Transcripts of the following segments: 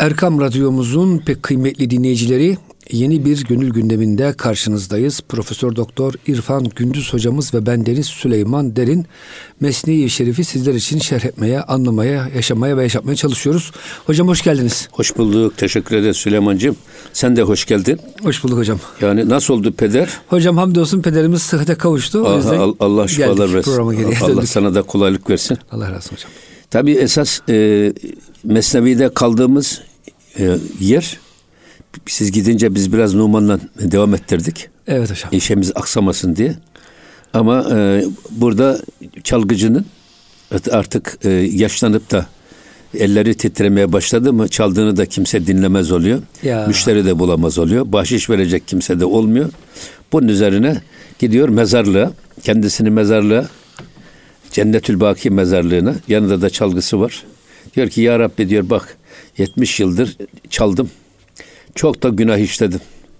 Erkam Radyomuzun pek kıymetli dinleyicileri, yeni bir gönül gündeminde karşınızdayız. Profesör Doktor İrfan Gündüz hocamız ve bendeniz Süleyman Derin, Mesnevi Şerif'i sizler için şerh etmeye, anlamaya, yaşamaya ve yaşatmaya çalışıyoruz. Hocam hoş geldiniz. Hoş bulduk. Teşekkür ederiz Süleyman'cığım. Sen de hoş geldin. Hoş bulduk hocam. Yani nasıl oldu peder? Hocam hamdolsun pederimiz sıhhate kavuştu. O yüzden Allah şifalar versin. Allah sana da kolaylık versin. Allah razı olsun hocam. Tabii esas Mesnevi'de kaldığımız yer, siz gidince biz biraz Numan'la devam ettirdik. Evet hocam. İşimiz aksamasın diye. Ama burada çalgıcının artık yaşlanıp da elleri titremeye başladı mı çaldığını da kimse dinlemez oluyor. Ya. Müşteri de bulamaz oluyor. Bahşiş verecek kimse de olmuyor. Bunun üzerine gidiyor mezarlığa. Kendisini mezarlığa, Cennetül Baki mezarlığına, yanında da çalgısı var. Diyor ki ya Rabbi diyor bak 70 yıldır çaldım. Çok da günah işledim.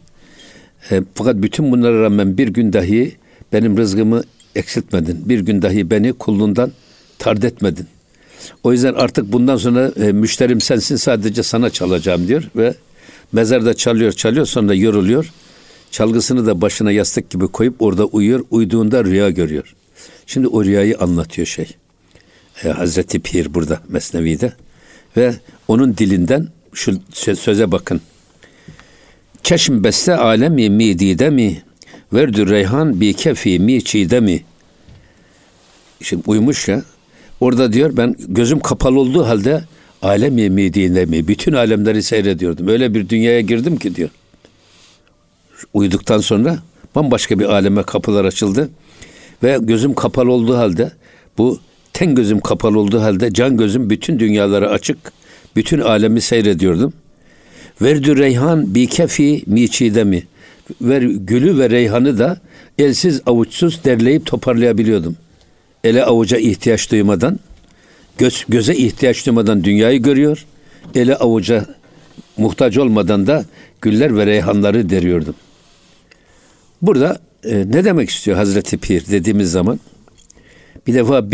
Fakat bütün bunlara rağmen bir gün dahi benim rızkımı eksiltmedin. Bir gün dahi beni kulluğundan tard etmedin. O yüzden artık bundan sonra müşterim sensin, sadece sana çalacağım diyor ve mezarda çalıyor sonra yoruluyor. Çalgısını da başına yastık gibi koyup orada uyuyor. Uyuduğunda rüya görüyor. Şimdi o rüyayı anlatıyor Hazreti Pir burada Mesnevi'de ve onun dilinden şu söze bakın. Keşm beste alemi mi didemi verdü reyhan bi kefi mi çiğdemi. Şimdi uyumuş ya. Orada diyor ben gözüm kapalı olduğu halde alemi mi didemi bütün alemleri seyrediyordum. Öyle bir dünyaya girdim ki diyor. Uyuduktan sonra bambaşka bir aleme kapılar açıldı. Ve gözüm kapalı olduğu halde, bu ten gözüm kapalı olduğu halde can gözüm bütün dünyalara açık, bütün alemi seyrediyordum. Verdü reyhan bi kefi mi çiğdemi. Gülü ve reyhanı da elsiz avuçsuz derleyip toparlayabiliyordum. Ele avuca ihtiyaç duymadan, göze ihtiyaç duymadan dünyayı görüyor. Ele avuca muhtaç olmadan da güller ve reyhanları deriyordum. Burada ne demek istiyor Hazreti Pir dediğimiz zaman? Bir defa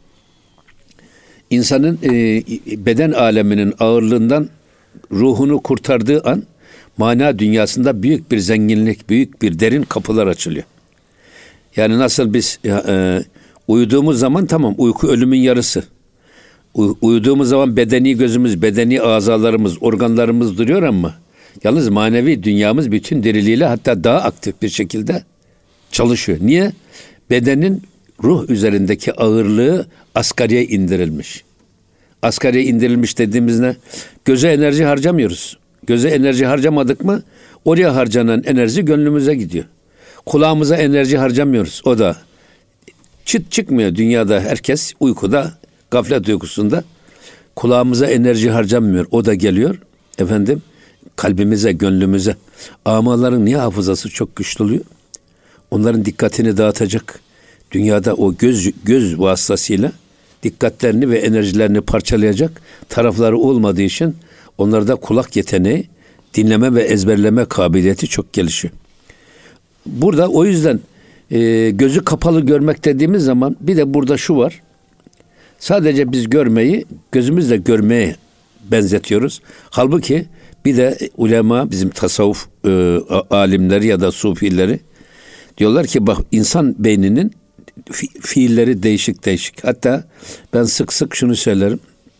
insanın beden aleminin ağırlığından ruhunu kurtardığı an mana dünyasında büyük bir zenginlik, büyük bir derin kapılar açılıyor. Yani nasıl biz uyuduğumuz zaman tamam uyku ölümün yarısı. Uyuduğumuz zaman bedeni gözümüz, bedeni azalarımız, organlarımız duruyor ama yalnız manevi dünyamız bütün diriliğiyle hatta daha aktif bir şekilde çalışıyor. Niye? Bedenin ruh üzerindeki ağırlığı asgariye indirilmiş. Asgariye indirilmiş dediğimiz ne? Göze enerji harcamıyoruz. Göze enerji harcamadık mı oraya harcanan enerji gönlümüze gidiyor. Kulağımıza enerji harcamıyoruz. O da çıt çıkmıyor. Dünyada herkes uykuda, gaflet uykusunda. Kulağımıza enerji harcamıyor. O da geliyor. Kalbimize, gönlümüze. Amaların niye hafızası çok güçlü oluyor? Onların dikkatini dağıtacak. Dünyada o göz vasıtasıyla dikkatlerini ve enerjilerini parçalayacak tarafları olmadığı için onlarda kulak yeteneği, dinleme ve ezberleme kabiliyeti çok gelişiyor. Burada o yüzden gözü kapalı görmek dediğimiz zaman bir de burada şu var. Sadece biz görmeyi gözümüzle görmeye benzetiyoruz. Halbuki bir de ulema, bizim tasavvuf alimleri ya da sufileri diyorlar ki bak insan beyninin fiilleri değişik. Hatta ben sık sık şunu söylerim.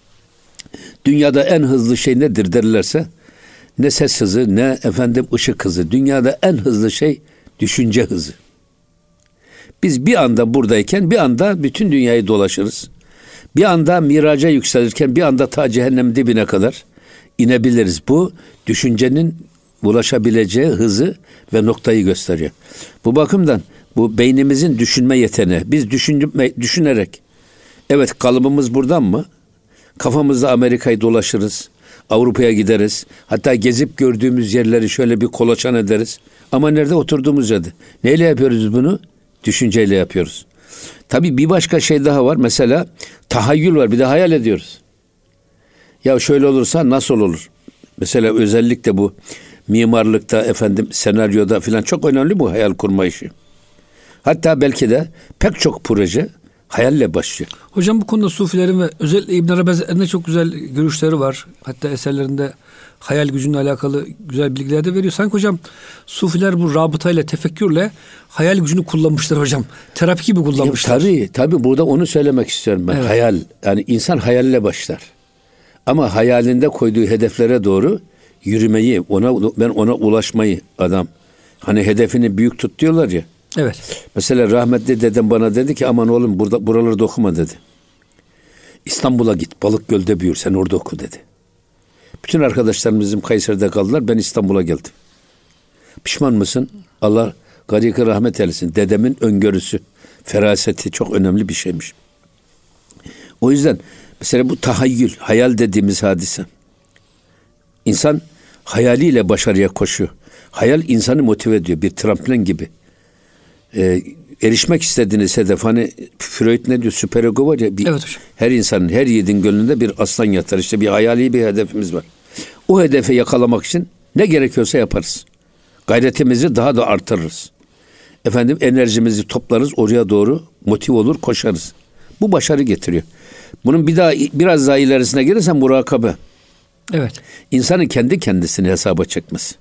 Dünyada en hızlı şey nedir derlerse ne ses hızı ne ışık hızı. Dünyada en hızlı şey düşünce hızı. Biz bir anda buradayken bir anda bütün dünyayı dolaşırız. Bir anda miraca yükselirken bir anda ta cehennem dibine kadar inebiliriz. Bu düşüncenin ulaşabileceği hızı ve noktayı gösteriyor. Bu bakımdan bu beynimizin düşünme yeteneği. Biz düşünerek evet kalıbımız buradan mı? Kafamızda Amerika'yı dolaşırız. Avrupa'ya gideriz. Hatta gezip gördüğümüz yerleri şöyle bir kolaçan ederiz. Ama nerede? Oturduğumuz yerde. Neyle yapıyoruz bunu? Düşünceyle yapıyoruz. Tabii bir başka şey daha var. Mesela tahayyül var. Bir de hayal ediyoruz. Ya şöyle olursa nasıl olur? Mesela özellikle bu mimarlıkta, senaryoda filan çok önemli bu hayal kurma işi. Hatta belki de pek çok proje Hayalle başlıyor. Hocam bu konuda Sufilerin ve özellikle İbn Arabi Hazretleri'nde çok güzel görüşleri var. Hatta eserlerinde hayal gücünle alakalı güzel bilgiler de veriyor. Sanki hocam Sufiler bu rabıtayla, tefekkürle hayal gücünü kullanmışlar hocam. Terapi gibi kullanmışlar. Tabii burada onu söylemek istiyorum ben. Evet. Hayal, yani insan hayalle başlar. Ama hayalinde koyduğu hedeflere doğru yürümeyi, ona ulaşmayı adam. Hani hedefini büyük tut diyorlar ya. Evet. Mesela rahmetli dedem bana dedi ki aman oğlum buraları da okuma dedi. İstanbul'a git, Balıkgöl'de büyür, sen orada oku dedi. Bütün arkadaşlarım bizim Kayseri'de kaldılar, ben İstanbul'a geldim. Pişman mısın? Allah garika rahmet eylesin. Dedemin öngörüsü, feraseti çok önemli bir şeymiş. O yüzden mesela bu tahayyül, hayal dediğimiz hadise. İnsan hayaliyle başarıya koşuyor. Hayal insanı motive ediyor, bir tramplen gibi. Erişmek istediğiniz hedef, hani Freud ne diyor, süperego var ya, evet, her insanın, her yiğidin gönlünde bir aslan yatar. İşte bir hayali bir hedefimiz var. O hedefe yakalamak için ne gerekiyorsa yaparız. Gayretimizi daha da artırırız. Enerjimizi toplarız, oraya doğru motive olur, koşarız. Bu başarı getiriyor. Bunun biraz daha ilerisine gelirsen murakabe. Evet. İnsanın kendi kendisini hesaba çekmesi.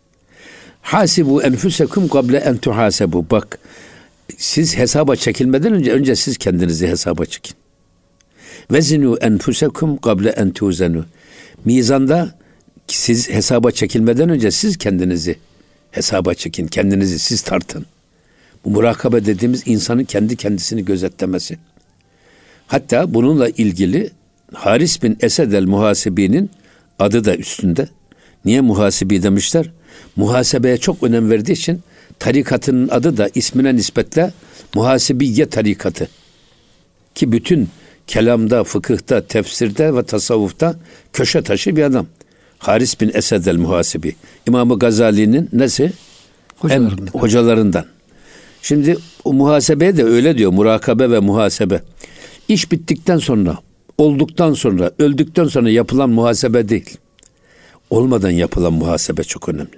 Hasibu enfusekum kable en tuhasebu. Bak, siz hesaba çekilmeden önce siz kendinizi hesaba çekin. Vezinu enfusekum kable en tuzenu. Mizanda siz hesaba çekilmeden önce siz kendinizi hesaba çekin. Kendinizi siz tartın. Bu murakabe dediğimiz insanın kendi kendisini gözetlemesi. Hatta bununla ilgili Haris bin Esed el-Muhasibi'nin adı da üstünde. Niye muhasibi demişler? Muhasebeye çok önem verdiği için tarikatının adı da ismine nispetle Muhasibiye tarikatı. Ki bütün kelamda, fıkıhta, tefsirde ve tasavvufta köşe taşı bir adam. Haris bin Esed el-Muhasibi. İmam-ı Gazali'nin nesi? Hocalarından. Şimdi o muhasebeye de öyle diyor. Murakabe ve muhasebe. İş bittikten sonra, olduktan sonra, öldükten sonra yapılan muhasebe değil. Olmadan yapılan muhasebe çok önemli.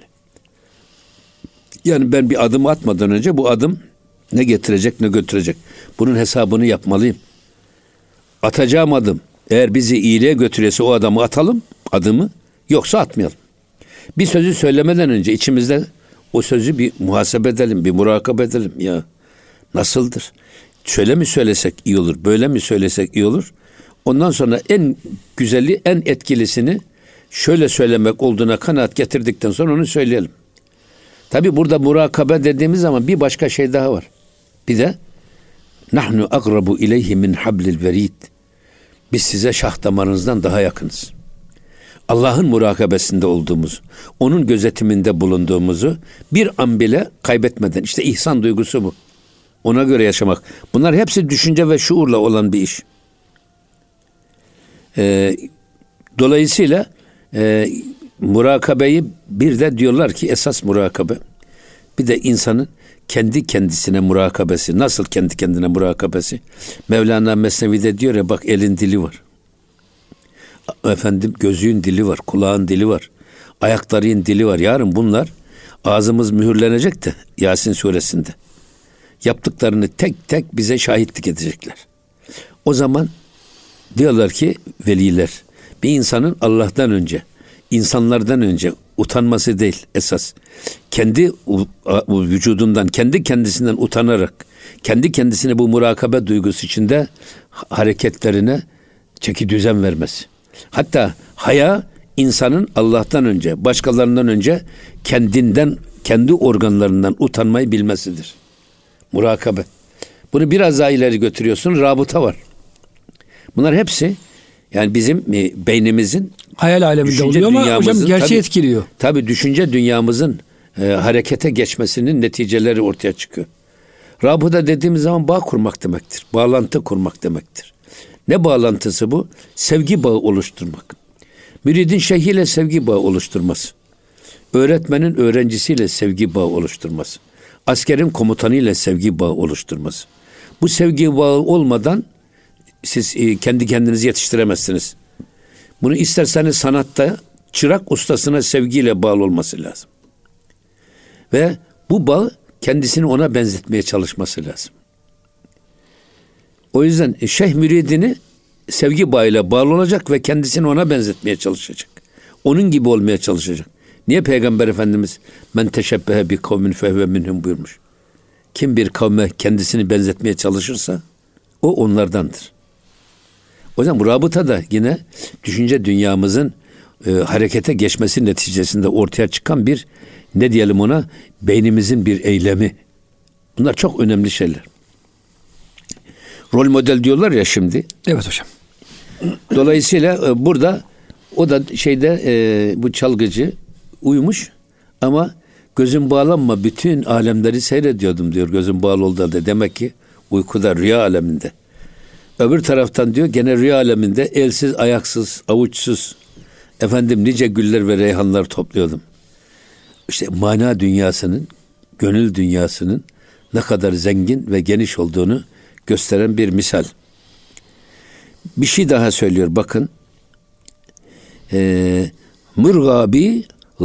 Yani ben bir adım atmadan önce bu adım ne getirecek ne götürecek. Bunun hesabını yapmalıyım. Atacağım adım eğer bizi iyiliğe götürüyorsa o adımı atalım, adımı, yoksa atmayalım. Bir sözü söylemeden önce içimizde o sözü bir muhasebe edelim, bir murakabe edelim. Ya nasıldır? Şöyle mi söylesek iyi olur, böyle mi söylesek iyi olur? Ondan sonra en güzeli, en etkilisini şöyle söylemek olduğuna kanaat getirdikten sonra onu söyleyelim. Tabi burada murakabe dediğimiz zaman bir başka şey daha var. Bir de nahnu akrabu ileyhi min hablil verid. Biz size şah damarınızdan daha yakınız. Allah'ın murakabesinde olduğumuzu, onun gözetiminde bulunduğumuzu bir an bile kaybetmeden, işte ihsan duygusu bu. Ona göre yaşamak. Bunlar hepsi düşünce ve şuurla olan bir iş. Dolayısıyla murakabeyi bir de diyorlar ki esas murakabe. Bir de insanın kendi kendisine murakabesi. Nasıl kendi kendine murakabesi? Mevlana Mesnevi'de diyor ya, bak elin dili var. Gözün dili var, kulağın dili var. Ayakların dili var. Yarın bunlar ağzımız mühürlenecek de Yasin suresinde. Yaptıklarını tek tek bize şahitlik edecekler. O zaman diyorlar ki veliler, bir insanın Allah'tan önce, insanlardan önce utanması değil esas. Kendi vücudundan, kendi kendisinden utanarak, kendi kendisine bu murakabe duygusu içinde hareketlerine çeki düzen vermesi. Hatta haya insanın Allah'tan önce, başkalarından önce kendinden, kendi organlarından utanmayı bilmesidir. Murakabe. Bunu biraz daha ileri götürüyorsun, rabıta var. Bunlar hepsi yani bizim beynimizin hayal aleminde oluyor ama hocam gerçeği etkiliyor. Tabii düşünce dünyamızın harekete geçmesinin neticeleri ortaya çıkıyor. Rabıta dediğimiz zaman bağ kurmak demektir. Bağlantı kurmak demektir. Ne bağlantısı bu? Sevgi bağı oluşturmak. Müridin şeyhiyle sevgi bağı oluşturması. Öğretmenin öğrencisiyle sevgi bağı oluşturması. Askerin komutanıyla sevgi bağı oluşturması. Bu sevgi bağı olmadan siz kendi kendinizi yetiştiremezsiniz. Bunu isterseniz sanatta çırak ustasına sevgiyle bağlı olması lazım. Ve bu bağ kendisini ona benzetmeye çalışması lazım. O yüzden şeyh müridini sevgi bağıyla bağlı olacak ve kendisini ona benzetmeye çalışacak. Onun gibi olmaya çalışacak. Niye Peygamber Efendimiz men teşebbehe bi kavmin fehve minhum buyurmuş? Kim bir kavme kendisini benzetmeye çalışırsa o onlardandır. O yüzden bu rabıta da yine düşünce dünyamızın harekete geçmesi neticesinde ortaya çıkan bir, ne diyelim ona, beynimizin bir eylemi. Bunlar çok önemli şeyler. Rol model diyorlar ya şimdi. Evet hocam. Dolayısıyla burada o da bu çalgıcı uyumuş ama gözüm bağlanma, bütün alemleri seyrediyordum diyor, gözüm bağlı oldu da, demek ki uykuda, rüya aleminde. Öbür taraftan diyor gene rüya aleminde elsiz, ayaksız, avuçsuz nice güller ve reyhanlar topluyordum. İşte mana dünyasının, gönül dünyasının ne kadar zengin ve geniş olduğunu gösteren bir misal. Bir şey daha söylüyor bakın. Murgabi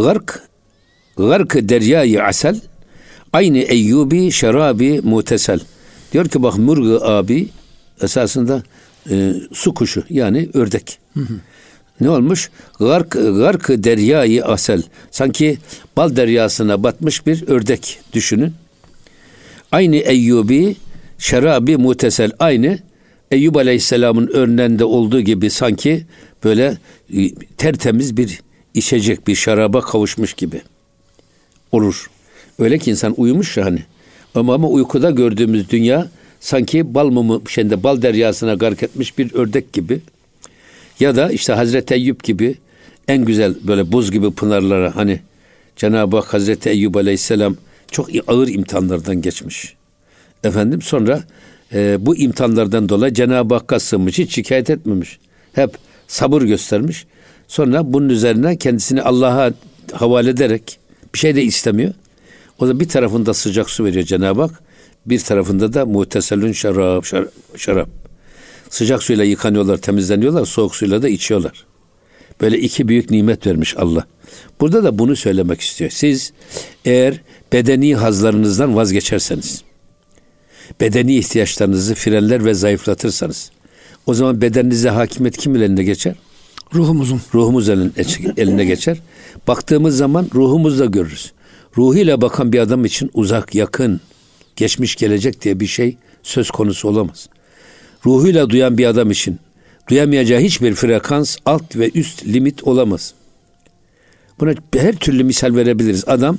gark deryayı asel aynı Eyyubi şerabi mutesel. Diyor ki bak, Murga abi esasında su kuşu, yani ördek. Ne olmuş? Gark deryayı asel. Sanki bal deryasına batmış bir ördek düşünün. Aynı Eyyubi şerabi mutesel. Aynı Eyyub Aleyhisselam'ın örneğinde olduğu gibi sanki böyle tertemiz bir içecek, bir şaraba kavuşmuş gibi olur. Öyle ki insan uyumuş ya hani. Ama uykuda gördüğümüz dünya sanki bal deryasına gark etmiş bir ördek gibi. Ya da işte Hazreti Eyyub gibi en güzel böyle buz gibi pınarlara, hani Cenab-ı Hak Hazreti Eyyub Aleyhisselam çok ağır imtihanlardan geçmiş. Sonra bu imtihanlardan dolayı Cenab-ı Hakk'a sığınmış, hiç şikayet etmemiş. Hep sabır göstermiş. Sonra bunun üzerine kendisini Allah'a havale ederek bir şey de istemiyor. O da bir tarafında sıcak su veriyor Cenab-ı Hak, bir tarafında da muteselün şarap. Sıcak suyla yıkanıyorlar, temizleniyorlar, soğuk suyla da içiyorlar. Böyle iki büyük nimet vermiş Allah. Burada da bunu söylemek istiyor. Siz eğer bedeni hazlarınızdan vazgeçerseniz, bedeni ihtiyaçlarınızı frenler ve zayıflatırsanız, o zaman bedeninize hakimiyet kimin elinde geçer? Ruhumuz eline geçer. Baktığımız zaman ruhumuzla görürüz. Ruhuyla bakan bir adam için uzak, yakın, geçmiş, gelecek diye bir şey söz konusu olamaz. Ruhuyla duyan bir adam için duyamayacağı hiçbir frekans, alt ve üst limit olamaz. Buna her türlü misal verebiliriz. Adam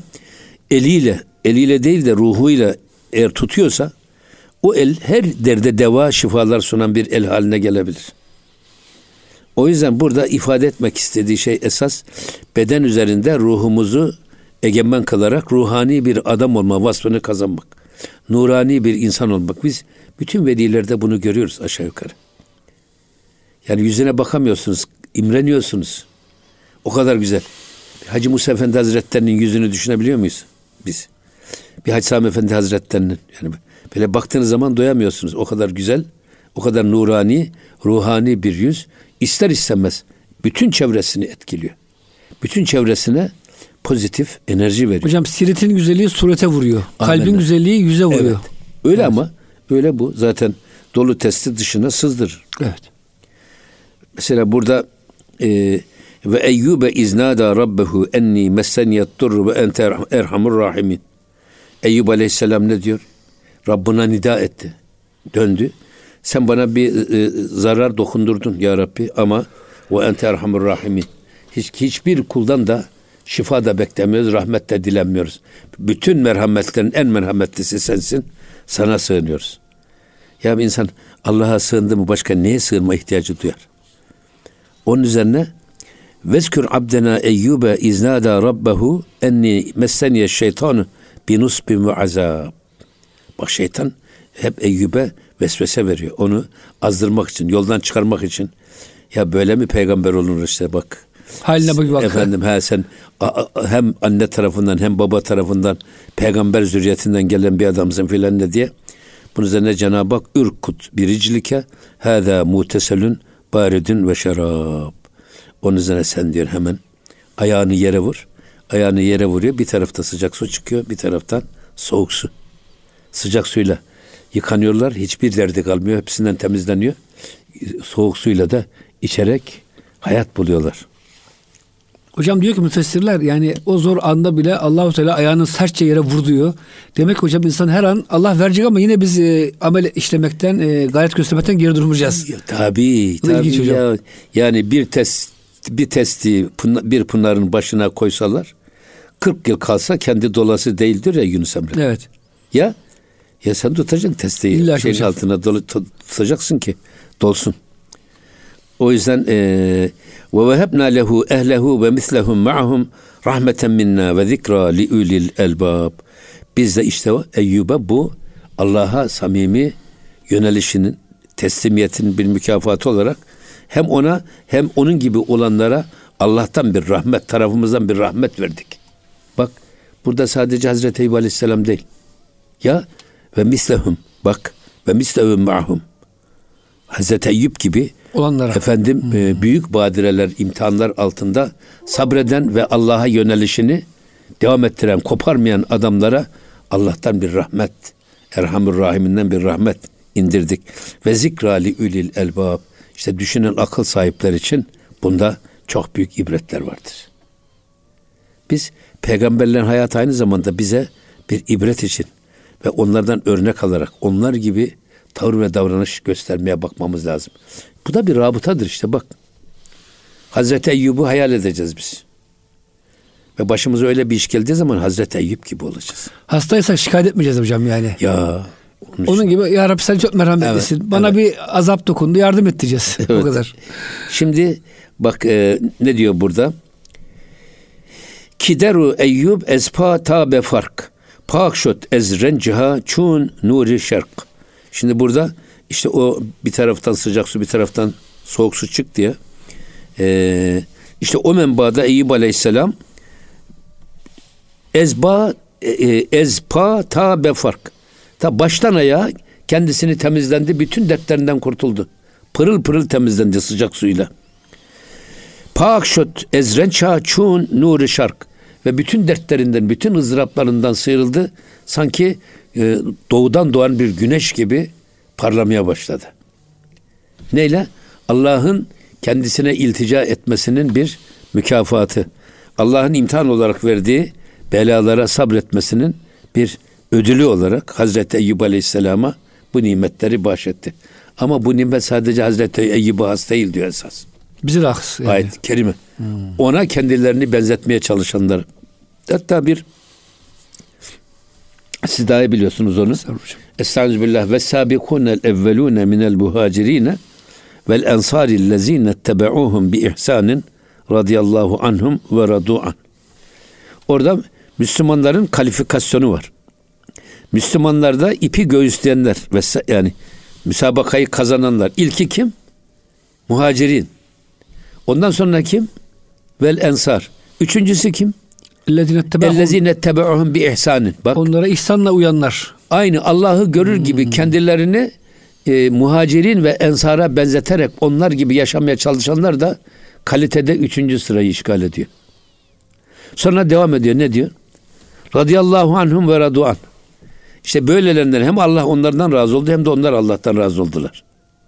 eliyle değil de ruhuyla eğer tutuyorsa, o el her derde deva, şifalar sunan bir el haline gelebilir. O yüzden burada ifade etmek istediği şey esas beden üzerinde ruhumuzu egemen kılarak ruhani bir adam olma vasfını kazanmak. Nurani bir insan olmak. Biz bütün velilerde bunu görüyoruz aşağı yukarı. Yani yüzüne bakamıyorsunuz, imreniyorsunuz. O kadar güzel. Hacı Musa Efendi Hazretleri'nin yüzünü düşünebiliyor muyuz biz? Bir Hacı Sami Efendi Hazretleri'nin, yani böyle baktığınız zaman doyamıyorsunuz. O kadar güzel, o kadar nurani, ruhani bir yüz. İster istemez bütün çevresini etkiliyor. Bütün çevresine pozitif enerji veriyor. Hocam siretin güzelliği surete vuruyor. Amenna. Kalbin güzelliği yüze vuruyor. Evet. Öyle evet. Ama öyle bu. Zaten dolu testi dışına sızdırır. Evet. Mesela burada ve Eyyube iznada rabbehu enni messeniyet durru ve ente erhamur rahimin. Eyyub Aleyhisselam ne diyor? Rabbına nida etti. Döndü. Sen bana bir zarar dokundurdun ya Rabbi, ama ve ente erhamur rahimin. Hiçbir kuldan da şifa da beklemiyoruz, rahmet de dilenmiyoruz. Bütün merhametlerin en merhametlisi sensin. Sana sığınıyoruz. Ya bir insan Allah'a sığındı mı başka neye sığınma ihtiyacı duyar? Onun üzerine vezkür abdena Eyyube iznada rabbehu enni messeniye şeytanu binusbin ve azab. Bak, şeytan hep Eyyub'e vesvese veriyor. Onu azdırmak için, yoldan çıkarmak için. Ya böyle mi peygamber olunur işte bak. Haline bak. Sen hem anne tarafından hem baba tarafından peygamber zürriyetinden gelen bir adamsın filan ne diye. Bunun üzerine Cenab-ı Hak ürkut biriclike hâzâ muteselün bâridün ve şerâb. Onun üzerine sen diyor hemen ayağını yere vur. Ayağını yere vuruyor. Bir tarafta sıcak su çıkıyor, bir taraftan soğuk su. Sıcak suyla yıkanıyorlar. Hiçbir derdi kalmıyor. Hepsinden temizleniyor. Soğuk suyla da içerek hayat buluyorlar. Hocam diyor ki müfessirler, yani o zor anda bile Allah-u Teala ayağını sertçe yere vur diyor. Demek ki hocam insan her an Allah verecek ama yine biz amel işlemekten, gayret göstermekten geri durmayacağız. Tabii ya. Yani bir testi bir pınarın başına koysalar 40 yıl kalsa kendi dolası değildir ya Yunus Emre. Evet. Ya sen tutacaksın testiyi. İlla şeyin hocam. altına tutacaksın ki dolsun. O yüzden ve vehebna lehu ehlehu ve mislehum ma'hum rahmeten minna ve zikra li ulil elbab. Biz de işte o Eyyub'a bu Allah'a samimi yönelişinin, teslimiyetinin bir mükafatı olarak hem ona hem onun gibi olanlara Allah'tan bir rahmet, tarafımızdan bir rahmet verdik. Bak burada sadece Hazreti Eyyub Aleyhisselam değil. Ya ve mislehum, bak ve mislehum ma'hum. Hazreti Eyyub gibi olanlara. Büyük badireler, imtihanlar altında sabreden ve Allah'a yönelişini devam ettiren, koparmayan adamlara Allah'tan bir rahmet, Erhamur Rahim'inden bir rahmet indirdik. Ve zikra li ulil elbab. İşte düşünen akıl sahipleri için bunda çok büyük ibretler vardır. Biz peygamberlerin hayatı aynı zamanda bize bir ibret için ve onlardan örnek alarak onlar gibi tavır ve davranış göstermeye bakmamız lazım. Bu da bir rabıtadır işte bak. Hazreti Eyyub'u hayal edeceğiz biz. Ve başımıza öyle bir iş geldiği zaman Hazreti Eyyub gibi olacağız. Hastaysak şikayet etmeyeceğiz hocam yani. Ya. Onun gibi ya Rabbi sen çok merhametlisin. Evet, bana bir azap dokundu, yardım et diyeceğiz. Evet. O kadar. Şimdi bak ne diyor burada? Kideru Eyyub ezpa tabe fark. Pakşot ezrenciha çun nuri şerk. Şimdi burada işte o bir taraftan sıcak su bir taraftan soğuk su çık diye. İşte o menbaada Eyyub Aleyhisselam ezpa tabe fark. Ta baştan ayağa kendisini temizlendi. Bütün dertlerinden kurtuldu. Pırıl pırıl temizlendi sıcak suyla. Pakşot ezrença çun nuri şark. Ve bütün dertlerinden, bütün ızdıraplarından sıyrıldı. Sanki doğudan doğan bir güneş gibi parlamaya başladı. Neyle? Allah'ın kendisine iltica etmesinin bir mükafatı. Allah'ın imtihan olarak verdiği belalara sabretmesinin bir ödülü olarak Hazreti Eyyub Aleyhisselam'a bu nimetleri bahşetti. Ama bu nimet sadece Hazreti Eyyub'a has değil diyor esas. Bize de has. Yani. Ayet-i kerime. Ona kendilerini benzetmeye çalışanlar. Hatta siz daha iyi biliyorsunuz onu. Estağfirullah ve sabikunel evvelune minel muhacirine vel ensarillezine ettebe'uhum bi ihsanin radıyallahu anhum ve radu'an. Orada Müslümanların kalifikasyonu var. Müslümanlarda ipi göğüsleyenler ve yani müsabakayı kazananlar. İlki kim? Muhacirin. Ondan sonra kim? Vel ensar. Üçüncüsü kim? Ellezine ettebe'uhum bi ihsanin. Bak. Onlara ihsanla uyanlar. Aynı Allah'ı görür gibi kendilerini muhacirin ve ensara benzeterek onlar gibi yaşamaya çalışanlar da kalitede 3. sırayı işgal ediyor. Sonra devam ediyor. Ne diyor? Radıyallahu anhum ve radu'an. İşte böylelerinden hem Allah onlardan razı oldu hem de onlar Allah'tan razı oldular.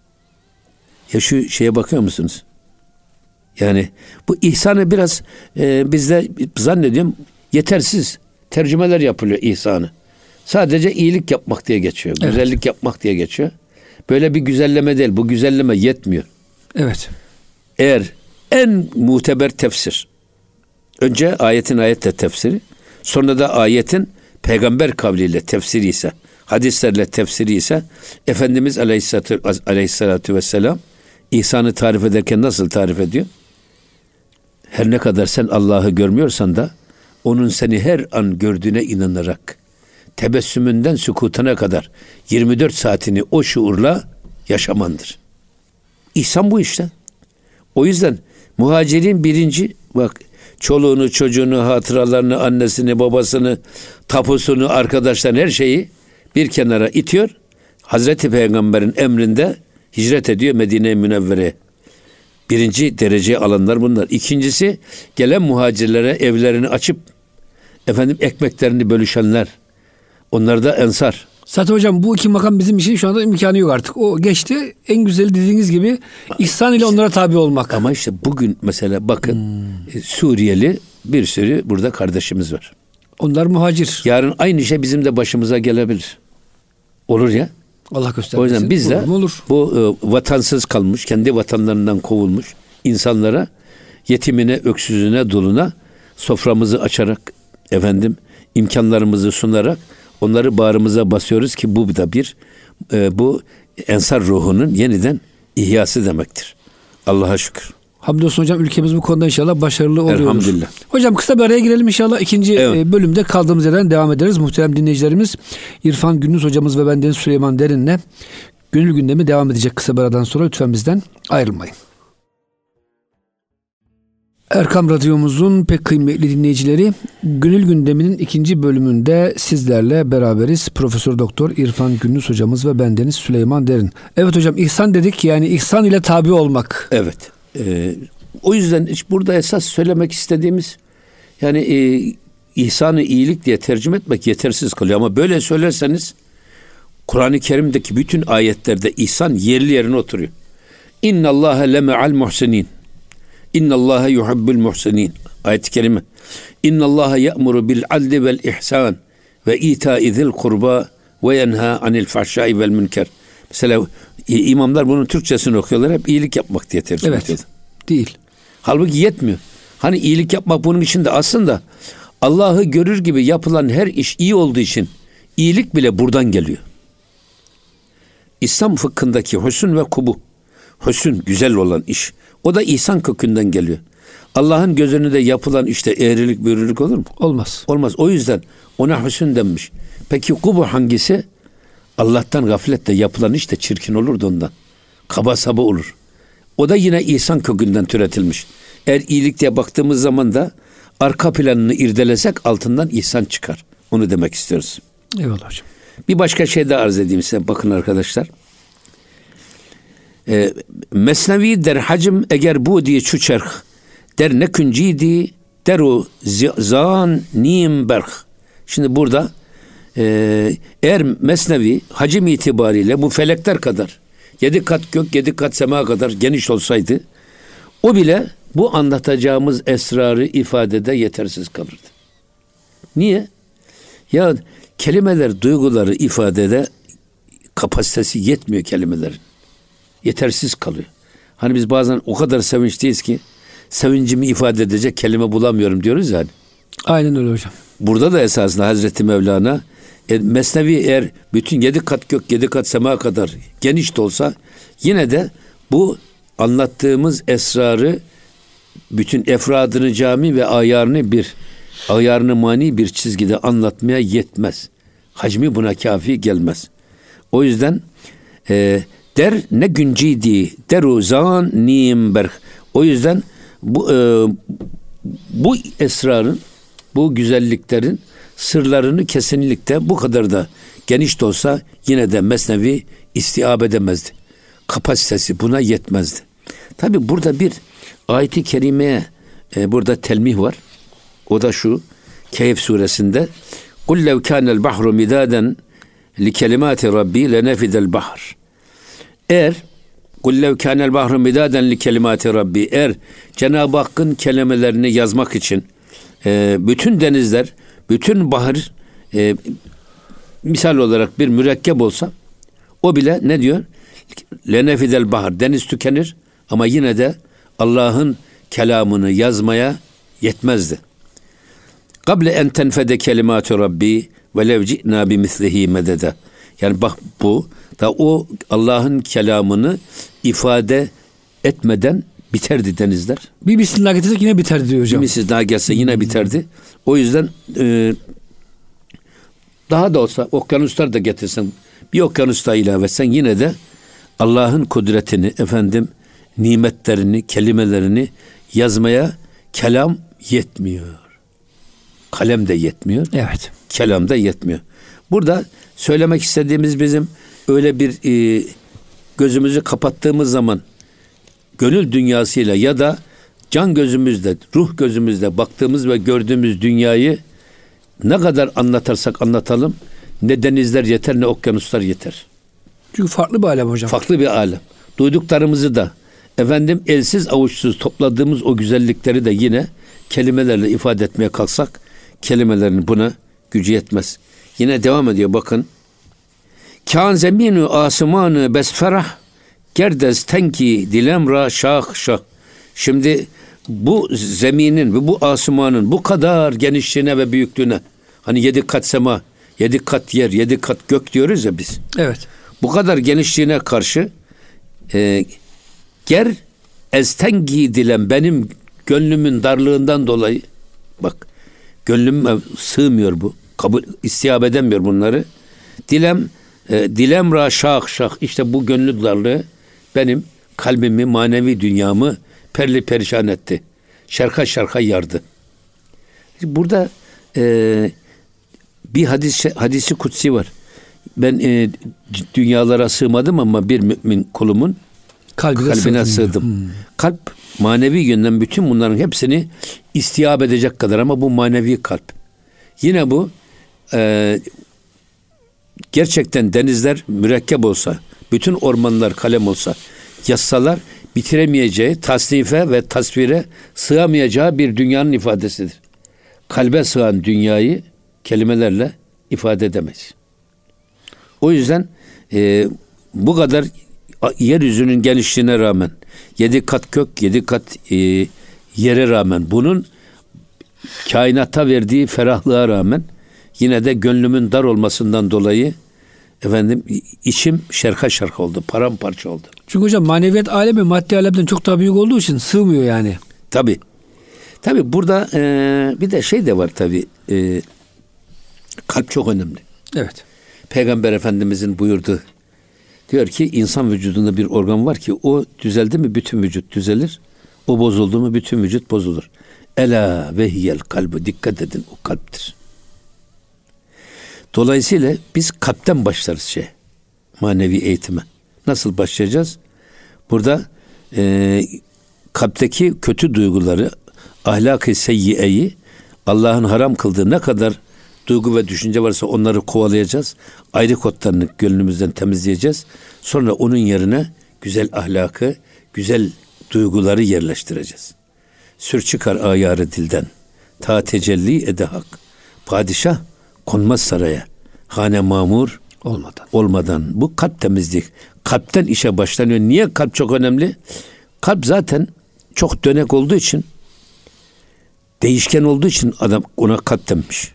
Ya şu şeye bakıyor musunuz? Yani bu ihsanı biraz bizde zannediyorum yetersiz tercümeler yapılıyor ihsanı. Sadece iyilik yapmak diye geçiyor. Evet. Güzellik yapmak diye geçiyor. Böyle bir güzelleme değil. Bu güzelleme yetmiyor. Evet. Eğer en muteber tefsir, önce ayetin ayetle tefsiri, sonra da ayetin peygamber kavliyle tefsiri ise, hadislerle tefsiri ise, Efendimiz Aleyhisselatü Vesselam ihsanı tarif ederken nasıl tarif ediyor? Her ne kadar sen Allah'ı görmüyorsan da onun seni her an gördüğüne inanarak tebessümünden sükutuna kadar 24 saatini o şuurla yaşamandır. İhsan bu işte. O yüzden muhacirin birinci bak çoluğunu, çocuğunu, hatıralarını, annesini, babasını, tapusunu, arkadaşlarını her şeyi bir kenara itiyor. Hazreti Peygamber'in emrinde hicret ediyor Medine-i Münevvere'ye. Birinci dereceye alanlar bunlar. İkincisi gelen muhacirlere evlerini açıp ekmeklerini bölüşenler. Onlar da ensar. Zaten hocam bu iki makam bizim için şu anda imkanı yok artık. O geçti. En güzeli dediğiniz gibi ihsan ile onlara tabi olmak. Ama işte bugün mesela bakın Suriyeli bir sürü burada kardeşimiz var. Onlar muhacir. Yarın aynı şey bizim de başımıza gelebilir. Olur ya. Allah göstermesin. O yüzden biz de olur. bu vatansız kalmış, kendi vatanlarından kovulmuş insanlara, yetimine, öksüzüne, duluna soframızı açarak, imkanlarımızı sunarak onları bağrımıza basıyoruz ki bu da bu ensar ruhunun yeniden ihyası demektir. Allah'a şükür. Hamdolsun hocam, ülkemiz bu konuda inşallah başarılı oluyor. Elhamdülillah. Hocam kısa bir araya girelim inşallah. İkinci bölümde kaldığımız yerden devam ederiz. Muhterem dinleyicilerimiz, İrfan Gündüz hocamız ve bendeniz Süleyman Derin'le Gönül Gündemi devam edecek kısa bir aradan sonra. Lütfen bizden ayrılmayın. Erkam Radyomuzun pek kıymetli dinleyicileri, Gönül Gündemi'nin ikinci bölümünde sizlerle beraberiz. Profesör Doktor İrfan Gündüz hocamız ve bendeniz Süleyman Derin. Evet hocam, ihsan dedik, yani ihsan ile tabi olmak. Evet. O yüzden burada esas söylemek istediğimiz, yani ihsanı iyilik diye tercüme etmek yetersiz kalıyor. Ama böyle söylerseniz Kur'an-ı Kerim'deki bütün ayetlerde ihsan yerli yerine oturuyor. İnnallâhe leme'al muhsinin. İnnallâhe yuhibbul muhsinin. Ayet-i kerime. İnnallâhe ye'muru bil adli vel ihsan ve itâi zil kurba ve yenhâ anil fahşâi vel münker. Mesela imamlar bunun Türkçesini okuyorlar. Hep iyilik yapmak diye tercüme ediyor. Evet. Değil. Halbuki yetmiyor. Hani iyilik yapmak bunun içinde aslında Allah'ı görür gibi yapılan her iş iyi olduğu için iyilik bile buradan geliyor. İslam fıkhındaki husn ve kubu. Husn güzel olan iş. O da ihsan kökünden geliyor. Allah'ın gözünde yapılan işte eğrilik büğrülük olur mu? Olmaz. Olmaz. O yüzden ona husn denmiş. Peki kubu hangisi? Allah'tan gafletle yapılan iş de çirkin olur da ondan. Kaba saba olur. O da yine ihsan kökünden türetilmiş. Eğer iyilik diye baktığımız zaman da arka planını irdelesek altından ihsan çıkar. Onu demek istiyoruz. Eyvallah hocam. Bir başka şey de arz edeyim size. Bakın arkadaşlar. Mesnevi der hacim eğer bu diye çuçerh der ne küncidi der o zan nim berh. Şimdi burada eğer mesnevi hacim itibariyle bu felekler kadar 7 kat gök 7 kat sema kadar geniş olsaydı o bile bu anlatacağımız esrarı ifadede yetersiz kalırdı. Niye? Ya kelimeler duyguları ifadede kapasitesi yetmiyor kelimelerin. Yetersiz kalıyor. Hani biz bazen o kadar sevinçliyiz ki sevincimi ifade edecek kelime bulamıyorum diyoruz yani. Aynen öyle hocam. Burada da esasında Hazreti Mevlana Mesnevi eğer bütün 7 kat gök 7 kat sema kadar geniş de olsa yine de bu anlattığımız esrarı bütün efradını cami ve ayarını mani bir çizgide anlatmaya yetmez. Hacmi buna kafi gelmez. O yüzden der ne güncidi deru zan nim berh. O yüzden bu esrarın, bu güzelliklerin sırlarını kesinlikle bu kadar da geniş de olsa yine de Mesnevi istiab edemezdi. Kapasitesi buna yetmezdi. Tabi burada bir ayet-i kerimeye burada telmih var. O da şu Kehf suresinde قُلْ لَوْ كَانَ الْبَحْرُ مِدَادًا لِكَلِمَاتِ رَبِّي لَنَفِدَ الْبَحْرِ. Eğer قُلْ لَوْ كَانَ الْبَحْرُ مِدَادًا لِكَلِمَاتِ رَبِّي, eğer Cenab-ı Hakk'ın kelimelerini yazmak için bütün denizler, bütün bahar misal olarak bir mürekkep olsa o bile ne diyor? Lenefidel bahar, deniz tükenir ama yine de Allah'ın kelamını yazmaya yetmezdi. Kable en tenfede kelimatu Rabbi ve lev ci'na bimislihi medede. Yani bak bu da o Allah'ın kelamını ifade etmeden biterdi denizler. Bir misli daha getirsek yine biterdi diyor hocam. Bir misli daha gelse yine biterdi. O yüzden daha da olsa okyanuslar da getirsen, bir okyanus da ilave etsen yine de Allah'ın kudretini, nimetlerini, kelimelerini yazmaya kelam yetmiyor. Kalem de yetmiyor. Evet. Kelam da yetmiyor. Burada söylemek istediğimiz bizim öyle bir gözümüzü kapattığımız zaman gönül dünyasıyla ya da can gözümüzle, ruh gözümüzle baktığımız ve gördüğümüz dünyayı ne kadar anlatırsak anlatalım Ne denizler yeter ne okyanuslar yeter. Çünkü farklı bir alem hocam. Farklı bir alem. Duyduklarımızı da elsiz avuçsuz topladığımız o güzellikleri de yine kelimelerle ifade etmeye kalksak kelimelerin buna gücü yetmez. Yine devam ediyor bakın. Kân zemînü âsımânı besferah gerdez tenki dilemra şah şah. Şimdi bu zeminin ve bu asmanın bu kadar genişliğine ve büyüklüğüne, hani 7 kat sema, 7 kat yer, 7 kat gök diyoruz ya biz. Evet. Bu kadar genişliğine karşı ger eztengi dilen benim gönlümün darlığından dolayı, bak gönlüme sığmıyor bu. Kabul istihab edemiyor bunları. Dilemra şah şah, işte bu gönlü darlığı benim kalbimi, manevi dünyamı perli perişan etti. Şarka şarka yardı. Burada bir hadisi kutsi var. Ben dünyalara sığmadım ama bir mümin kulumun kalbine sığdım. Kalp manevi yönden bütün bunların hepsini istihab edecek kadar, ama bu manevi kalp. Yine bu gerçekten denizler mürekkep olsa, bütün ormanlar kalem olsa, yazsalar bitiremeyeceği, tasnife ve tasvire sığamayacağı bir dünyanın ifadesidir. Kalbe sığan dünyayı kelimelerle ifade edemeyiz. O yüzden bu kadar yeryüzünün genişliğine rağmen, 7 kat kök, 7 kat yere rağmen, bunun kainata verdiği ferahlığa rağmen yine de gönlümün dar olmasından dolayı içim şerha şarka oldu, paramparça oldu. Çünkü hocam maneviyat alemi maddi alemden çok daha büyük olduğu için sığmıyor yani. Tabii. Tabii burada bir de şey de var tabii. Kalp çok önemli. Evet. Peygamber Efendimizin buyurduğu, diyor ki insan vücudunda bir organ var ki o düzeldi mi bütün vücut düzelir. O bozuldu mu bütün vücut bozulur. Ela ve hiyel kalbu, dikkat edin, o kalptir. Dolayısıyla biz kalpten başlarız manevi eğitime. Nasıl başlayacağız? Burada kalpteki kötü duyguları, ahlak-ı seyyiyeyi, Allah'ın haram kıldığı ne kadar duygu ve düşünce varsa onları kovalayacağız. Ayrı kodlarını gönlümüzden temizleyeceğiz. Sonra onun yerine güzel ahlakı, güzel duyguları yerleştireceğiz. Sür çıkar ayarı dilden, ta tecelli ede hak. Padişah konmaz saraya, hane mamur olmadan. Bu kalp temizlik. Kalpten işe başlanıyor. Niye kalp çok önemli? Kalp zaten çok dönek olduğu için, değişken olduğu için adam ona kalp demiş.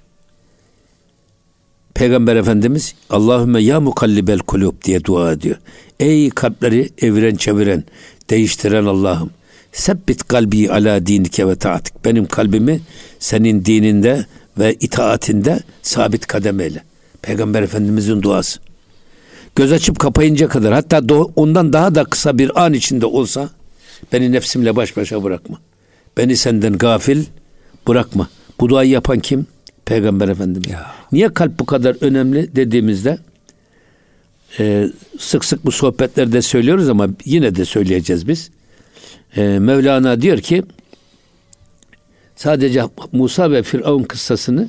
Peygamber Efendimiz Allahümme ya mukallibel kulub diye dua ediyor. Ey kalpleri eviren çeviren, değiştiren Allah'ım, sebbit kalbi ala dinike ve taatik. Benim kalbimi senin dininde ve itaatinde sabit kadem eyle. Peygamber Efendimizin duası. Göz açıp kapayınca kadar, hatta ondan daha da kısa bir an içinde olsa beni nefsimle baş başa bırakma. Beni senden gafil bırakma. Bu duayı yapan kim? Peygamber Efendimiz. Ya. Niye kalp bu kadar önemli dediğimizde sık sık bu sohbetlerde söylüyoruz ama yine de söyleyeceğiz biz. Mevlana diyor ki sadece Musa ve Firavun kıssasını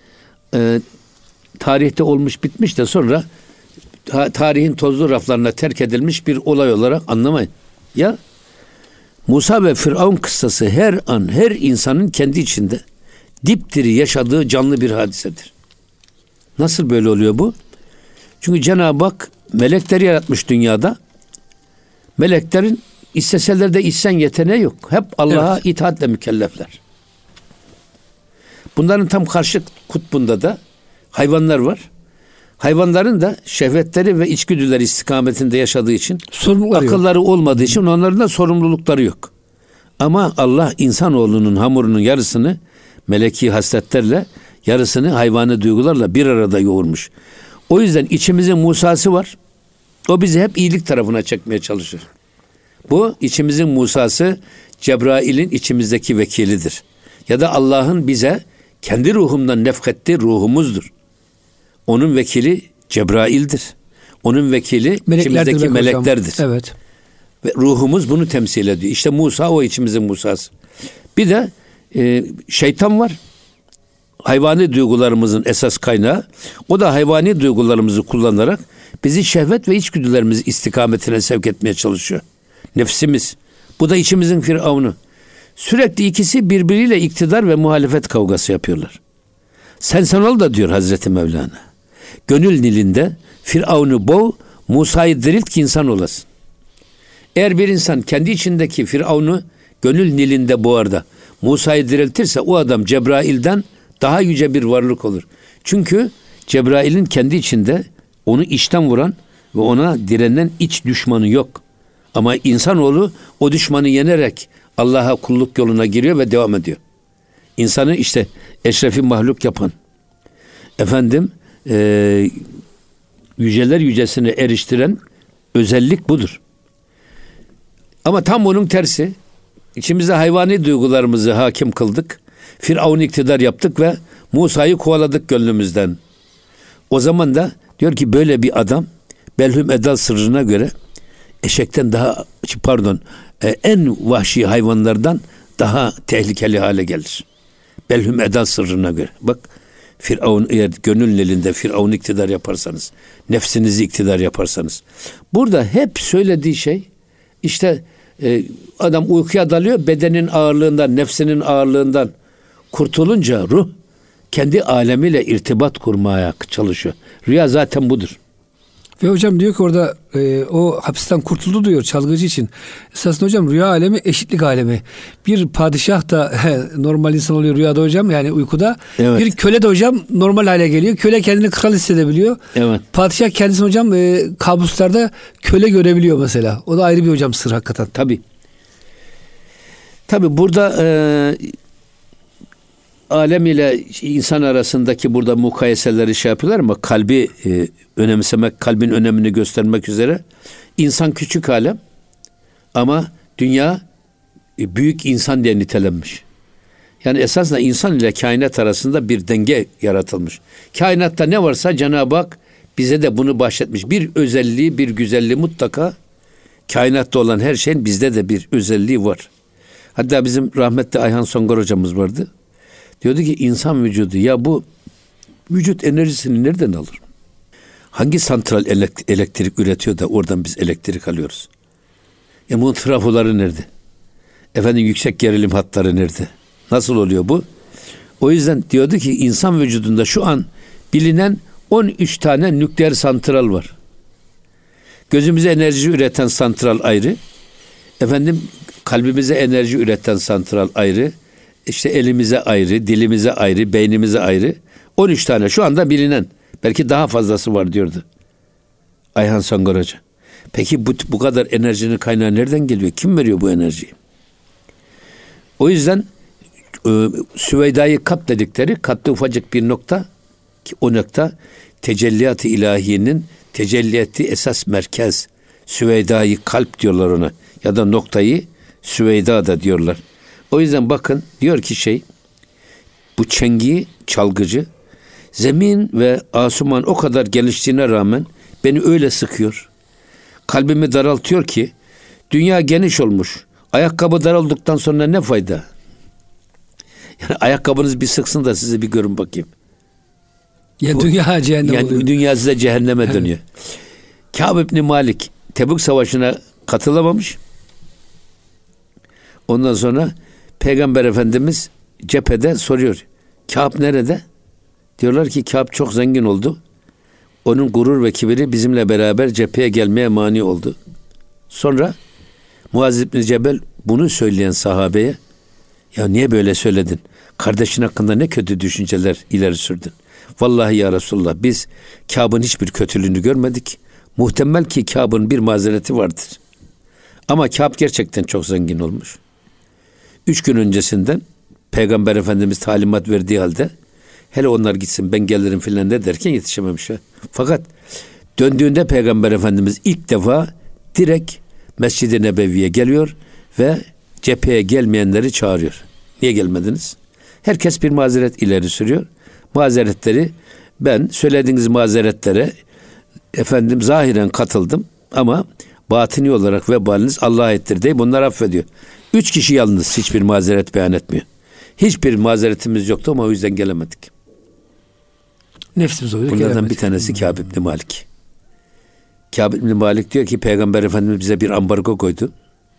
tarihte olmuş bitmiş de sonra tarihin tozlu raflarına terk edilmiş bir olay olarak anlamayın. Ya Musa ve Firavun kıssası her an her insanın kendi içinde dipdiri yaşadığı canlı bir hadisedir. Nasıl böyle oluyor bu? Çünkü Cenab-ı Hak melekleri yaratmış dünyada. Meleklerin isteseler de içsen yeteneği yok. Hep Allah'a itaatle mükellefler. Bunların tam karşı kutbunda da hayvanlar var. Hayvanların da şehvetleri ve içgüdüleri istikametinde yaşadığı için, akılları olmadığı için onların da sorumlulukları yok. Ama Allah insanoğlunun hamurunun yarısını meleki hasletlerle, yarısını hayvani duygularla bir arada yoğurmuş. O yüzden içimizin Musa'sı var. O bizi hep iyilik tarafına çekmeye çalışır. Bu içimizin Musa'sı Cebrail'in içimizdeki vekilidir. Ya da Allah'ın bize kendi ruhumdan nefkettiği ruhumuzdur. Onun vekili Cebrail'dir. Onun vekili içimizdeki meleklerdir. Evet. Ve ruhumuz bunu temsil ediyor. İşte Musa o içimizin Musa'sı. Bir de şeytan var. hayvani duygularımızın esas kaynağı. O da hayvani duygularımızı kullanarak bizi şehvet ve içgüdülerimiz istikametine sevk etmeye çalışıyor. Nefsimiz. Bu da içimizin firavunu. Sürekli ikisi birbiriyle iktidar ve muhalefet kavgası yapıyorlar. Sen ol da diyor Hazreti Mevlana. Gönül nilinde Firavun'u boğ, Musa'yı dirilt ki insan olasın. Eğer bir insan kendi içindeki Firavun'u gönül nilinde boğar da Musa'yı diriltirse o adam Cebrail'den daha yüce bir varlık olur. Çünkü Cebrail'in kendi içinde onu içten vuran ve ona direnen iç düşmanı yok. Ama insanoğlu o düşmanı yenerek Allah'a kulluk yoluna giriyor ve devam ediyor. İnsanı işte eşrefi mahluk yapan, yüceler yücesine eriştiren özellik budur. Ama tam onun tersi, içimizde hayvani duygularımızı hakim kıldık. Firavun iktidar yaptık ve Musa'yı kovaladık gönlümüzden. O zaman da diyor ki böyle bir adam Belhum Edal sırrına göre eşekten en vahşi hayvanlardan daha tehlikeli hale gelir. Belhum Edal sırrına göre. Bak Firavun, eğer gönül elinde Firavun iktidar yaparsanız, nefsinizi iktidar yaparsanız. Burada hep söylediği şey işte adam uykuya dalıyor, bedenin ağırlığından, nefsinin ağırlığından kurtulunca ruh kendi alemiyle irtibat kurmaya çalışıyor. Rüya zaten budur. Ve hocam diyor ki orada o hapisten kurtuldu diyor çalgıcı için. Esasında hocam rüya alemi eşitlik alemi. Bir padişah da normal insan oluyor rüyada hocam, yani uykuda. Evet. Bir köle de hocam normal hale geliyor. Köle kendini kral hissedebiliyor. Evet. Padişah kendisini hocam kabuslarda köle görebiliyor mesela. O da ayrı bir hocam sır hakikaten. Tabii. Tabii burada alem ile insan arasındaki burada mukayeseleri şey yapıyorlar ama kalbi önemsemek, kalbin önemini göstermek üzere insan küçük alem ama dünya büyük insan diye nitelenmiş. Yani esasında insan ile kainat arasında bir denge yaratılmış. Kainatta ne varsa Cenab-ı Hak bize de bunu bahşetmiş. Bir özelliği, bir güzelliği mutlaka kainatta olan her şeyin bizde de bir özelliği var. Hatta bizim rahmetli Ayhan Songar hocamız vardı. Diyordu ki insan vücudu, ya bu vücut enerjisini nereden alır? Hangi santral elektrik üretiyor da oradan biz elektrik alıyoruz? Bunun trafoları nerede? Yüksek gerilim hatları nerede? Nasıl oluyor bu? O yüzden diyordu ki insan vücudunda şu an bilinen 13 tane nükleer santral var. Gözümüze enerji üreten santral ayrı. Kalbimize enerji üreten santral ayrı. İşte elimize ayrı, dilimize ayrı, beynimize ayrı. 13 tane şu anda bilinen. Belki daha fazlası var diyordu Ayhan Songar Hoca. Peki bu kadar enerjinin kaynağı nereden geliyor? Kim veriyor bu enerjiyi? O yüzden Süveyda'yı kap dedikleri, kapta ufacık bir nokta ki o nokta tecelliyat-ı ilahiyenin tecelliyatı esas merkez. Süveyda'yı kalp diyorlar ona ya da noktayı Süveyda da diyorlar. O yüzden bakın diyor ki bu çengi çalgıcı zemin ve asuman o kadar geliştiğine rağmen beni öyle sıkıyor. Kalbimi daraltıyor ki dünya geniş olmuş. Ayakkabı daraldıktan sonra ne fayda? Yani ayakkabınız bir sıksın da size bir görün bakayım. Ya dünya cehennem oluyor. Dünya size cehenneme dönüyor. Kâb ibn Malik Tebük Savaşı'na katılamamış. Ondan sonra Peygamber Efendimiz cephede soruyor. Kâb nerede? Diyorlar ki Kâb çok zengin oldu. Onun gurur ve kibiri bizimle beraber cepheye gelmeye mani oldu. Sonra Muaz İbni Cebel bunu söyleyen sahabeye, ya niye böyle söyledin? Kardeşin hakkında ne kötü düşünceler ileri sürdün? Vallahi ya Resulullah biz Kâb'ın hiçbir kötülüğünü görmedik. Muhtemel ki Kâb'ın bir mazereti vardır. Ama Kâb gerçekten çok zengin olmuş. 3 gün öncesinden Peygamber Efendimiz talimat verdiği halde hele onlar gitsin ben gelirim filan de derken yetişememiş. Fakat döndüğünde Peygamber Efendimiz ilk defa direkt Mescid-i Nebevi'ye geliyor ve cepheye gelmeyenleri çağırıyor. Niye gelmediniz? Herkes bir mazeret ileri sürüyor. Mazeretleri ben söylediğiniz mazeretlere zahiren katıldım ama batini olarak vebaliniz Allah'a ettir diye bunlar affediyor. 3 kişi yalnız hiçbir mazeret beyan etmiyor. Hiçbir mazeretimiz yoktu ama o yüzden gelemedik. Nefsimiz oluyor. Bunlardan bir tanesi Kâb ibn Malik. Kâb ibn Malik diyor ki Peygamber Efendimiz bize bir ambargo koydu.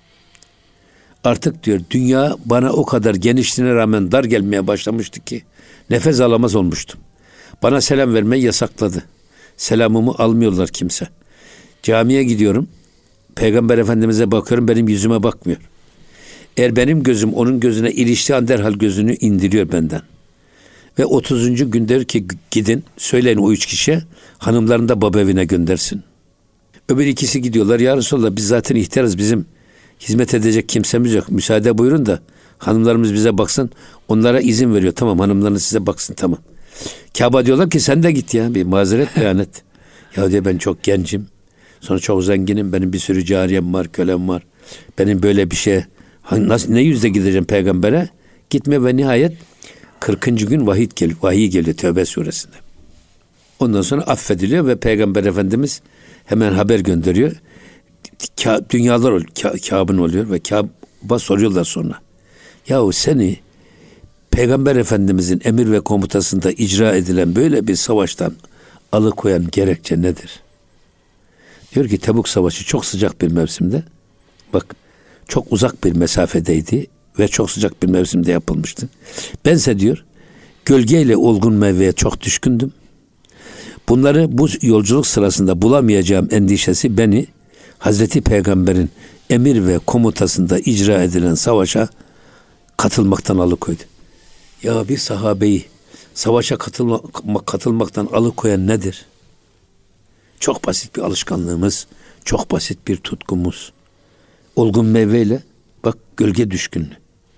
Artık diyor dünya bana o kadar genişliğine rağmen dar gelmeye başlamıştı ki nefes alamaz olmuştum. Bana selam vermeyi yasakladı. Selamımı almıyorlar kimse. Camiye gidiyorum. Peygamber Efendimiz'e bakıyorum, benim yüzüme bakmıyor. Eğer benim gözüm onun gözüne iliştiği an derhal gözünü indiriyor benden. Ve 30. gün der ki gidin söyleyin o 3 kişiye hanımlarını da baba evine göndersin. Öbür ikisi gidiyorlar. Ya Resulallah biz zaten ihtiyarız, bizim hizmet edecek kimsemiz yok. Müsaade buyurun da hanımlarımız bize baksın. Onlara izin veriyor. Tamam, hanımlarınız size baksın, tamam. Kâb'a diyorlar ki sen de git ya, bir mazeret beyan et. Ya diyor ben çok gencim. Sonra çok zenginim. Benim bir sürü cariyem var, kölem var. Benim böyle bir şey nasıl, ne yüzle gideceğim peygambere? Gitme ve nihayet 40. gün vahiy geliyor Tevbe suresinde. Ondan sonra affediliyor ve Peygamber Efendimiz hemen haber gönderiyor. Dünyalar Kâb'ın oluyor ve Kâb'a soruyorlar sonra. Yahu seni Peygamber Efendimizin emir ve komutasında icra edilen böyle bir savaştan alıkoyan gerekçe nedir? Diyor ki Tebuk Savaşı çok sıcak bir mevsimde. Bak çok uzak bir mesafedeydi ve çok sıcak bir mevsimde yapılmıştı. Bense diyor gölgeyle olgun meyveye çok düşkündüm. Bunları bu yolculuk sırasında bulamayacağım endişesi beni Hazreti Peygamber'in emir ve komutasında icra edilen savaşa katılmaktan alıkoydu. Ya bir sahabeyi savaşa katılmaktan alıkoyan nedir? Çok basit bir alışkanlığımız, çok basit bir tutkumuz. Olgun meyveyle bak gölge düşkünlüğü.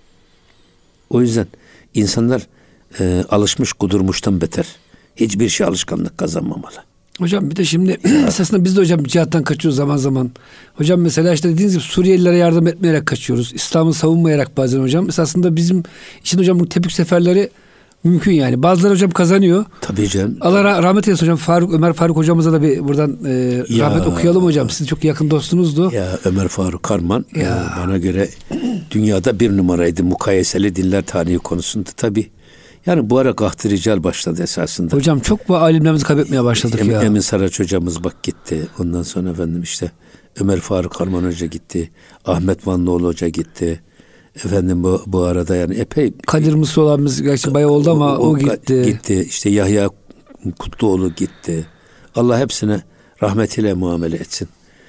O yüzden insanlar alışmış kudurmuştan beter. Hiçbir şey alışkanlık kazanmamalı. Hocam bir de şimdi esasında biz de hocam cihattan kaçıyoruz zaman zaman. Hocam mesela işte dediğiniz gibi Suriyelilere yardım etmeyerek kaçıyoruz. İslam'ı savunmayarak bazen hocam. Esasında bizim için hocam bu Tebük seferleri mümkün yani. Bazıları hocam kazanıyor. Tabii canım. Allah rahmet eylesin hocam. Ömer Faruk hocamıza da bir buradan rahmet okuyalım hocam. Sizin çok yakın dostunuzdu. Ya Ömer Faruk Karman bana göre dünyada bir numaraydı. Mukayeseli diller tarihi konusunda tabii. Yani bu ara Gahtı Rical başladı esasında. Hocam çok bu alimlerimizi kaybetmeye başladık ya. Emin Saraç hocamız bak gitti. Ondan sonra efendim işte Ömer Faruk Karman Hoca gitti. Ahmet Vanlıoğlu Hoca gitti. Efendim bu arada yani epey. Kadir Musluoğlu'muz gerçi bayağı oldu ama o gitti. Gitti. İşte Yahya Kutluoğlu gitti. Allah hepsine rahmetiyle muamele etsin.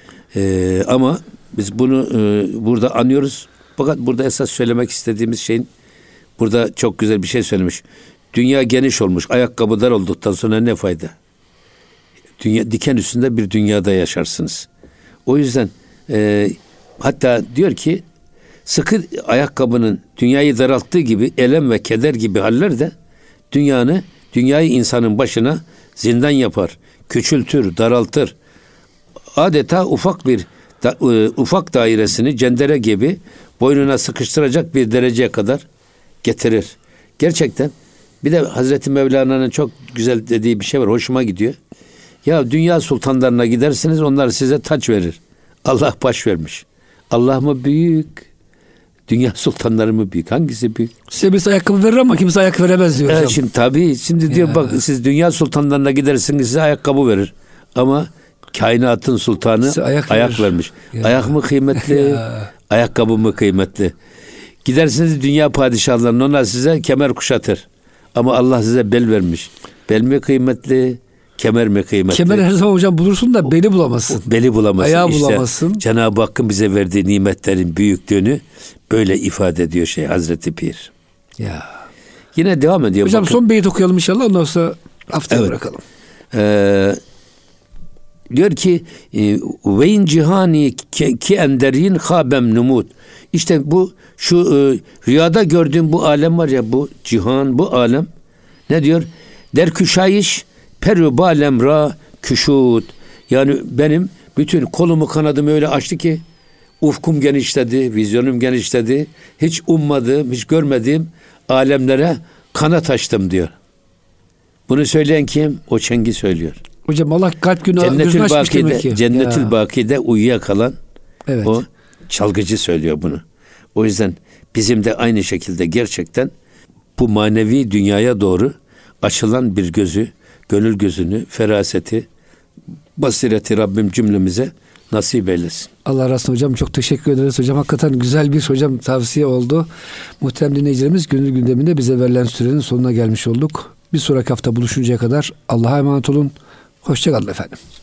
Ama biz bunu burada anıyoruz. Fakat burada esas söylemek istediğimiz şeyin, burada çok güzel bir şey söylemiş. Dünya geniş olmuş, ayakkabı dar olduktan sonra ne fayda? Diken üstünde bir dünyada yaşarsınız. O yüzden hatta diyor ki sıkı ayakkabının dünyayı daralttığı gibi elem ve keder gibi haller de dünyayı insanın başına zindan yapar, küçültür, daraltır. Adeta ufak dairesini cendere gibi boynuna sıkıştıracak bir dereceye kadar getirir. Gerçekten bir de Hazreti Mevlana'nın çok güzel dediği bir şey var. Hoşuma gidiyor. Ya dünya sultanlarına gidersiniz, onlar size taç verir. Allah baş vermiş. Allah mı büyük? Dünya sultanları mı büyük? Hangisi büyük? Size birisi ayakkabı verir ama kimse ayakkabı veremez diyor hocam. Şimdi diyor bak siz dünya sultanlarına gidersiniz, size ayakkabı verir. Ama kainatın sultanı ayak vermiş. Ya. Ayak mı kıymetli? Ayakkabı mı kıymetli? Gidersiniz dünya padişahlarına, onlar size kemer kuşatır. Ama Allah size bel vermiş. Bel mi kıymetli? Kemer mi kıymetli? Kemer her zaman hocam bulursun da beli bulamazsın. Beli bulamazsın. Ayağı bulamazsın. Cenab-ı Hakk'ın bize verdiği nimetlerin büyüklüğünü böyle ifade ediyor Hazreti Pir. Ya. Yine devam ediyor. Hocam son beyit okuyalım inşallah, ondan sonra haftaya bırakalım. Diyor ki ve in cihani ki enderin habem numut. İşte şu rüyada gördüğüm bu alem var ya, bu cihan, bu alem ne diyor? Derküşayiş peru balem ra küşut. Yani benim bütün kolumu kanadımı öyle açtı ki ufkum genişledi, vizyonum genişledi. Hiç ummadığım, hiç görmediğim alemlere kanat açtım diyor. Bunu söyleyen kim? O Çengi söylüyor. Hocam Allah kalp gözünü açmış demek ki. Cennetül Baki'de uyuyakalan o çalgıcı söylüyor bunu. O yüzden bizim de aynı şekilde gerçekten bu manevi dünyaya doğru açılan bir gözü, gönül gözünü, feraseti, basireti Rabbim cümlemize nasip eylesin. Allah razı olsun hocam. Çok teşekkür ederiz hocam. Hakikaten güzel bir hocam tavsiye oldu. Muhterem dinleyicilerimiz, gönül gündeminde bize verilen sürenin sonuna gelmiş olduk. Bir sonraki hafta buluşuncaya kadar Allah'a emanet olun. Hoşça kalın efendim.